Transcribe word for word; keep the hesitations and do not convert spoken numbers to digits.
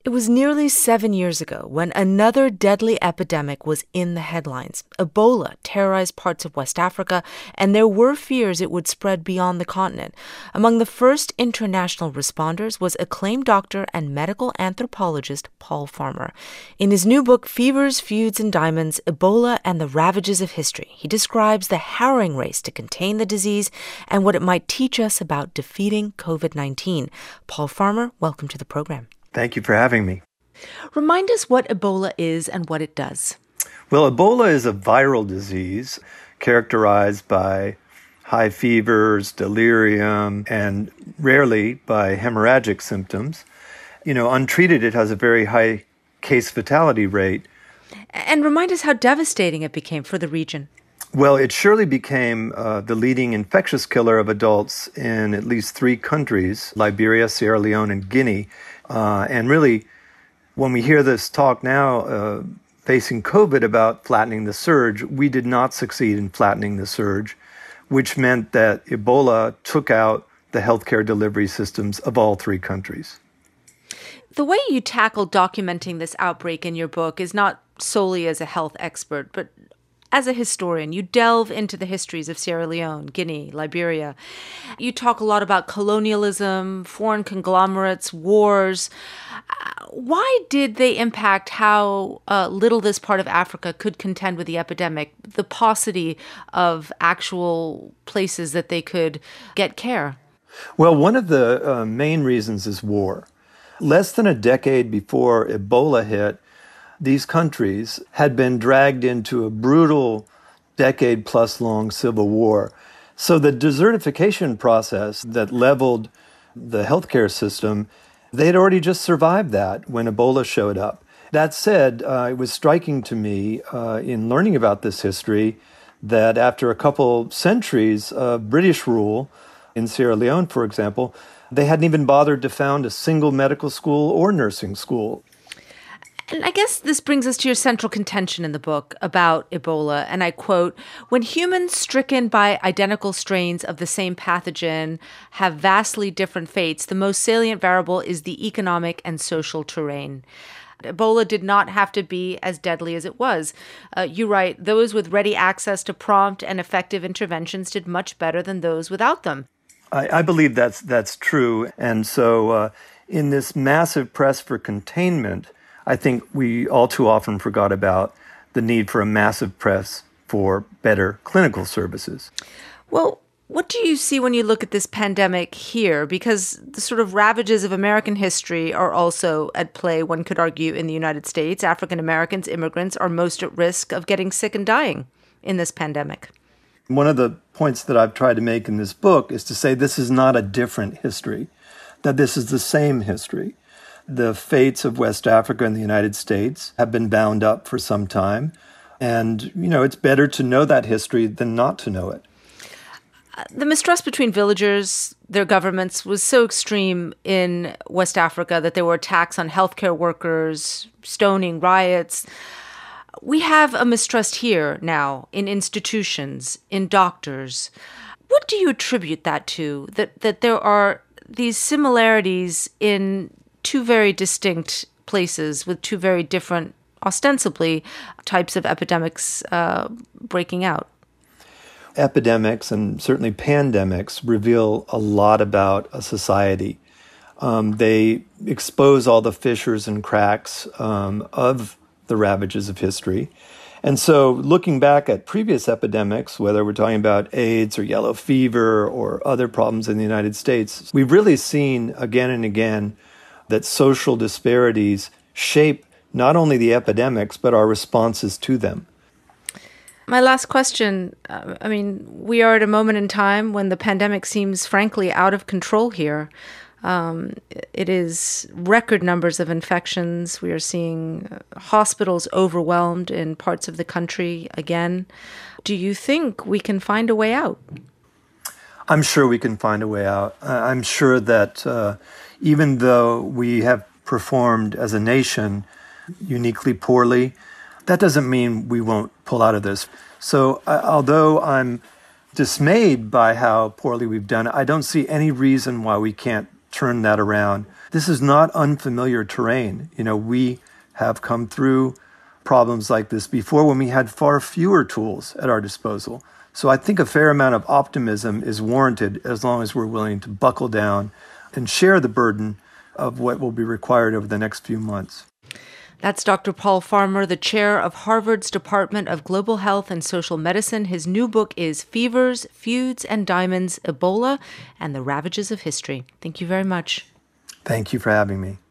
It was nearly seven years ago when another deadly epidemic was in the headlines. Ebola terrorized parts of West Africa, and there were fears it would spread beyond the continent. Among the first international responders was acclaimed doctor and medical anthropologist Paul Farmer. In his new book, Fevers, Feuds, and Diamonds, Ebola and the Ravages of History, he describes the harrowing race to contain the disease and what it might teach us about defeating covid nineteen. Paul Farmer, welcome to the program. Thank you for having me. Remind us what Ebola is and what it does. Well, Ebola is a viral disease characterized by high fevers, delirium, and rarely by hemorrhagic symptoms. You know, untreated, it has a very high case fatality rate. And remind us how devastating it became for the region. Well, it surely became uh, the leading infectious killer of adults in at least three countries, Liberia, Sierra Leone, and Guinea. Uh, and really, when we hear this talk now, uh, facing COVID about flattening the surge, we did not succeed in flattening the surge, which meant that Ebola took out the healthcare delivery systems of all three countries. The way you tackle documenting this outbreak in your book is not solely as a health expert, but as a historian. You delve into the histories of Sierra Leone, Guinea, Liberia. You talk a lot about colonialism, foreign conglomerates, wars. Why did they impact how uh, little this part of Africa could contend with the epidemic, the paucity of actual places that they could get care? Well, one of the uh, main reasons is war. Less than a decade before Ebola hit, these countries had been dragged into a brutal decade-plus-long civil war. So the desertification process that leveled the healthcare system, they had already just survived that when Ebola showed up. That said, uh, it was striking to me uh, in learning about this history that after a couple centuries of British rule, in Sierra Leone, for example, they hadn't even bothered to found a single medical school or nursing school. And I guess this brings us to your central contention in the book about Ebola, and I quote, "When humans stricken by identical strains of the same pathogen have vastly different fates, the most salient variable is the economic and social terrain." Ebola did not have to be as deadly as it was. Uh, you write, those with ready access to prompt and effective interventions did much better than those without them. I, I believe that's that's true. And so uh, in this massive press for containment, I think we all too often forgot about the need for a massive press for better clinical services. Well, what do you see when you look at this pandemic here? Because the sort of ravages of American history are also at play, one could argue, in the United States. African Americans, immigrants, are most at risk of getting sick and dying in this pandemic. One of the points that I've tried to make in this book is to say this is not a different history, that this is the same history. The fates of West Africa and the United States have been bound up for some time. And, you know, it's better to know that history than not to know it. The mistrust between villagers, their governments, was so extreme in West Africa that there were attacks on healthcare workers, stoning, riots. We have a mistrust here now in institutions, in doctors. What do you attribute that to, that, that there are these similarities in two very distinct places with two very different, ostensibly, types of epidemics uh, breaking out? Epidemics and certainly pandemics reveal a lot about a society. Um, they expose all the fissures and cracks um, of the ravages of history. And so looking back at previous epidemics, whether we're talking about AIDS or yellow fever or other problems in the United States, we've really seen again and again that social disparities shape not only the epidemics, but our responses to them. My last question, uh, I mean, we are at a moment in time when the pandemic seems, frankly, out of control here. Um, it is record numbers of infections. We are seeing hospitals overwhelmed in parts of the country again. Do you think we can find a way out? I'm sure we can find a way out. I'm sure that uh, even though we have performed as a nation uniquely poorly, that doesn't mean we won't pull out of this. So uh, although I'm dismayed by how poorly we've done it, I don't see any reason why we can't turn that around. this is not unfamiliar terrain. You know, we have come through problems like this before when we had far fewer tools at our disposal. So I think a fair amount of optimism is warranted as long as we're willing to buckle down and share the burden of what will be required over the next few months. That's Doctor Paul Farmer, the chair of Harvard's Department of Global Health and Social Medicine. His new book is Fevers, Feuds, and Diamonds, Ebola and the Ravages of History. Thank you very much. Thank you for having me.